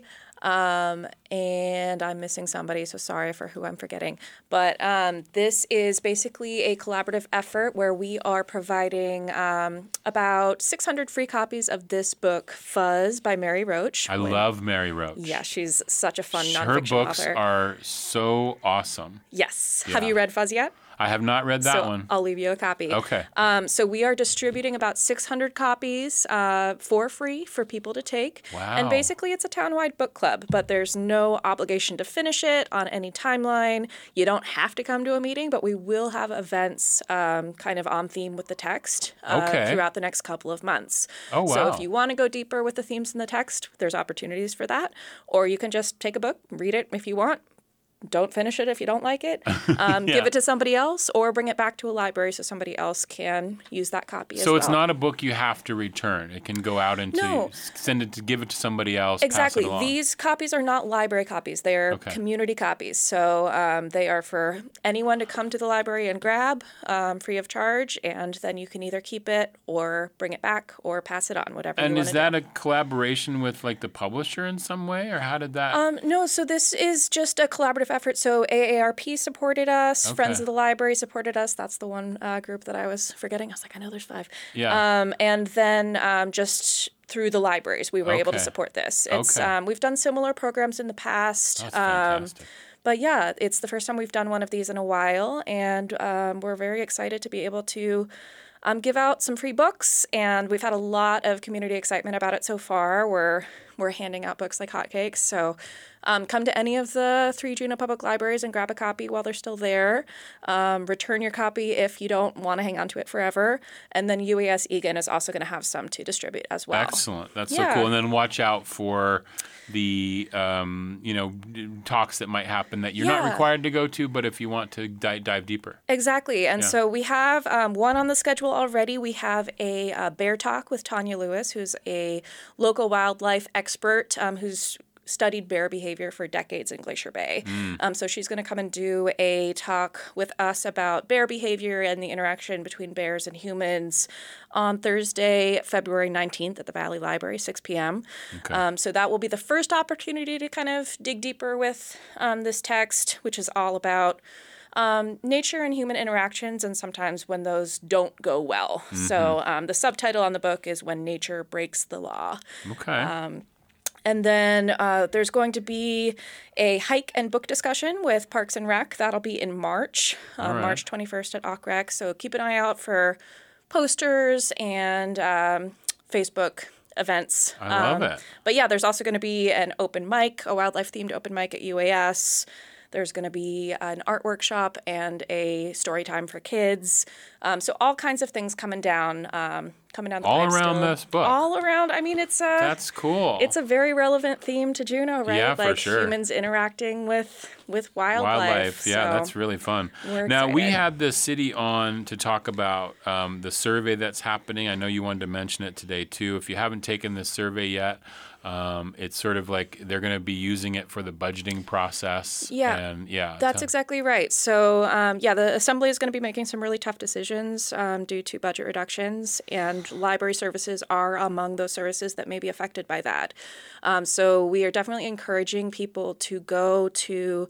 um, and I'm missing somebody, so sorry for who I'm forgetting. But um, this is basically a collaborative effort where we are providing um, about six hundred free copies of this book, Fuzz, by Mary Roach. I when, love Mary Roach. Yeah, she's such a fun nonfiction author. Her books author. are so awesome. Yes. Yeah. Have you read Fuzz yet? I have not read that so one. I'll leave you a copy. Okay. Um, so we are distributing about six hundred copies uh, for free for people to take. Wow. And basically it's a townwide book club, but there's no obligation to finish it on any timeline. You don't have to come to a meeting, but we will have events um, kind of on theme with the text uh, okay. throughout the next couple of months. Oh, wow. So if you want to go deeper with the themes in the text, there's opportunities for that. Or you can just take a book, read it if you want. Don't finish it if you don't like it. Um, yeah. Give it to somebody else or bring it back to a library so somebody else can use that copy as well. So it's not a book you have to return. It can go out into, no. send it to, give it to somebody else, Exactly. pass it along. These copies are not library copies. They are okay. community copies. So um, they are for anyone to come to the library and grab um, free of charge, and then you can either keep it or bring it back or pass it on, whatever and you want is to that do. a collaboration with like the publisher in some way, or how did that? Um, no, so this is just a collaborative effort. So A A R P supported us. Okay. Friends of the Library supported us. That's the one uh, group that I was forgetting. I was like, I know there's five. Yeah. Um, and then um, just through the libraries, we were able to Okay. support this. It's Okay. um, we've done similar programs in the past. That's um, fantastic. But yeah, it's the first time we've done one of these in a while, and um, we're very excited to be able to um, give out some free books. And we've had a lot of community excitement about it so far. We're we're handing out books like hotcakes. So um, come to any of the three Juneau Public Libraries and grab a copy while they're still there. Um, return your copy if you don't want to hang on to it forever. And then U A S Egan is also going to have some to distribute as well. Excellent. That's Yeah. so cool. And then watch out for the um, you know talks that might happen that you're not Yeah. required to go to, but if you want to di- dive deeper. Exactly. And Yeah. so we have um, one on the schedule already. We have a uh, bear talk with Tanya Lewis, who's a local wildlife expert um, who's studied bear behavior for decades in Glacier Bay. Mm. Um, so she's going to come and do a talk with us about bear behavior and the interaction between bears and humans on Thursday, February nineteenth at the Valley Library, six p.m. Okay. Um, so that will be the first opportunity to kind of dig deeper with um, this text, which is all about Um, nature and human interactions, and sometimes when those don't go well. Mhm. So um, the subtitle on the book is When Nature Breaks the Law. Okay. Um, and then uh, there's going to be a hike and book discussion with Parks and Rec. That'll be in March, uh, All right. March twenty-first at O C Rec. So keep an eye out for posters and um, Facebook events. I love Um, it. But yeah, there's also going to be an open mic, a wildlife-themed open mic at U A S. There's going to be an art workshop and a story time for kids. Um, so all kinds of things coming down, um, coming down the All pipe around still. this book. All around. I mean, it's a That's cool. It's a very relevant theme to Juneau, right? Yeah, for like sure. humans interacting with with wildlife. Wildlife, yeah, So that's really fun. we're Now, we excited. had the city on to talk about um, the survey that's happening. I know you wanted to mention it today, too. If you haven't taken this survey yet, um, it's sort of like they're going to be using it for the budgeting process. Yeah, And yeah. That's tell- exactly right. So, um, yeah, the Assembly is going to be making some really tough decisions um, due to budget reductions, and library services are among those services that may be affected by that. Um, so we are definitely encouraging people to go to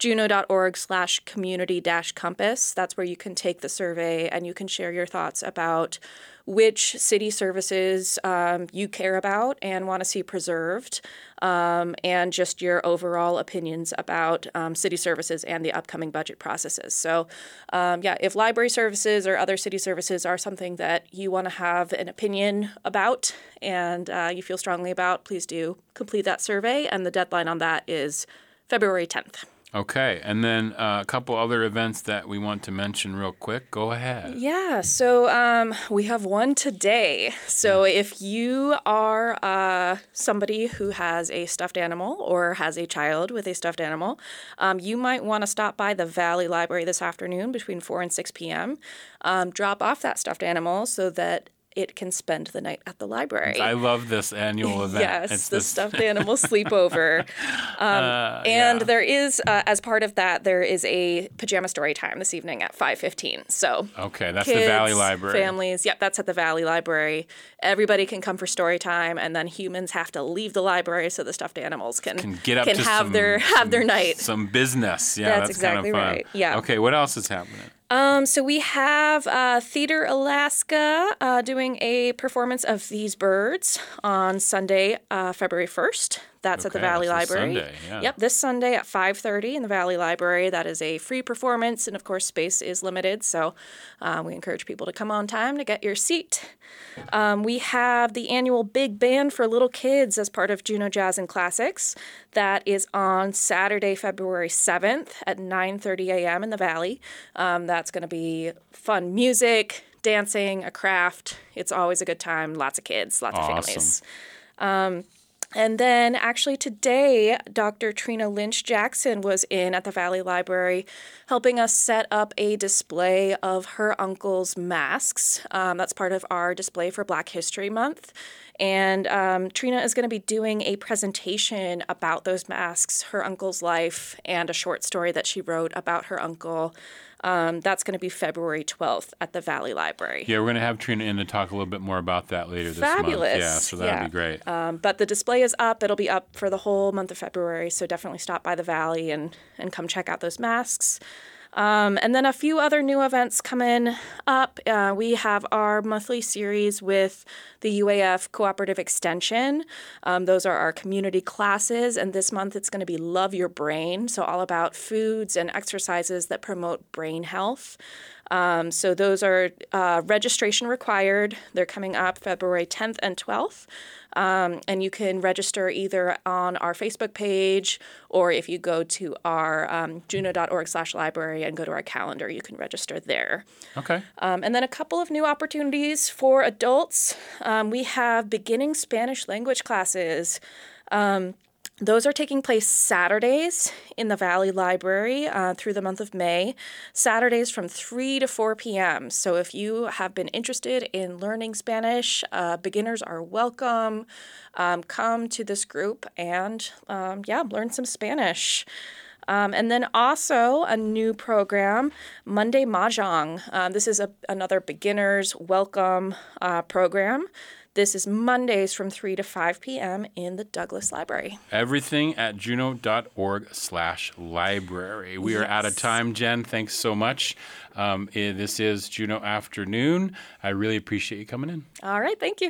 juno.org slash community dash compass. That's where you can take the survey and you can share your thoughts about which city services um, you care about and want to see preserved, um, and just your overall opinions about um, city services and the upcoming budget processes. So, um, yeah, if library services or other city services are something that you want to have an opinion about and uh, you feel strongly about, please do complete that survey, and the deadline on that is February tenth. Okay, and then uh, a couple other events that we want to mention real quick. Go ahead. Yeah, so um, we have one today. So if you are uh, somebody who has a stuffed animal or has a child with a stuffed animal, um, you might want to stop by the Valley Library this afternoon between four and six p.m. Um, drop off that stuffed animal so that it can spend the night at the library. I love this annual event. Yes, it's the this... stuffed animal sleepover. Um, uh, and yeah. there is, uh, as part of that, there is a pajama story time this evening at five fifteen. So okay, that's kids, the Valley Library. Families, yep, that's at the Valley Library. Everybody can come for story time, and then humans have to leave the library so the stuffed animals can can get up can to have some, their have some, their night. Some business. Yeah, That's that's, exactly kind of fun. right. Yeah. Okay, what else is happening? Um, so we have uh, Theater Alaska uh, doing a performance of These Birds on Sunday, uh, February first. That's okay, at the Valley that's Library. Sunday, yeah. Yep, this Sunday at five thirty in the Valley Library. That is a free performance, and of course, space is limited, so uh, we encourage people to come on time to get your seat. Um, we have the annual Big Band for Little Kids as part of Juneau Jazz and Classics. That is on Saturday, February seventh at nine thirty a.m. in the Valley. Um, that's going to be fun music, dancing, a craft. It's always a good time. Lots of kids, lots awesome. of families. Um, And then actually today, Doctor Trina Lynch Jackson was in at the Valley Library helping us set up a display of her uncle's masks. Um, that's part of our display for Black History Month. And um, Trina is going to be doing a presentation about those masks, her uncle's life, and a short story that she wrote about her uncle. Um, that's going to be February twelfth at the Valley Library. Yeah, we're going to have Trina in to talk a little bit more about that later this Fabulous. month. Yeah, so that'll yeah. be great. Um, but the display is up. It'll be up for the whole month of February, so definitely stop by the Valley and, and come check out those masks. Um, and then a few other new events coming up. Uh, we have our monthly series with the U A F Cooperative Extension. Um, those are our community classes, and this month it's going to be Love Your Brain, so all about foods and exercises that promote brain health. Um, so those are uh, registration required. They're coming up February tenth and twelfth. Um, and you can register either on our Facebook page, or if you go to our um, juno.org slash library and go to our calendar, you can register there. Okay. Um, and then a couple of new opportunities for adults. Um, we have beginning Spanish language classes. Um, Those are taking place Saturdays in the Valley Library uh, through the month of May, Saturdays from three to four p.m. So if you have been interested in learning Spanish, uh, beginners are welcome. Um, come to this group and, um, yeah, learn some Spanish. Um, and then also a new program, Monday Mahjong. Um, this is a, another beginners welcome uh, program. This is Mondays from three to five p.m. in the Douglas Library. Everything at juno.org slash library. We are Yes. out of time, Jen. Thanks so much. Um, eh, this is Juneau Afternoon. I really appreciate you coming in. All right, thank you.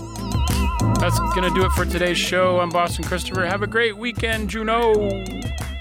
That's going to do it for today's show. I'm Boston Christopher. Have a great weekend, Juneau.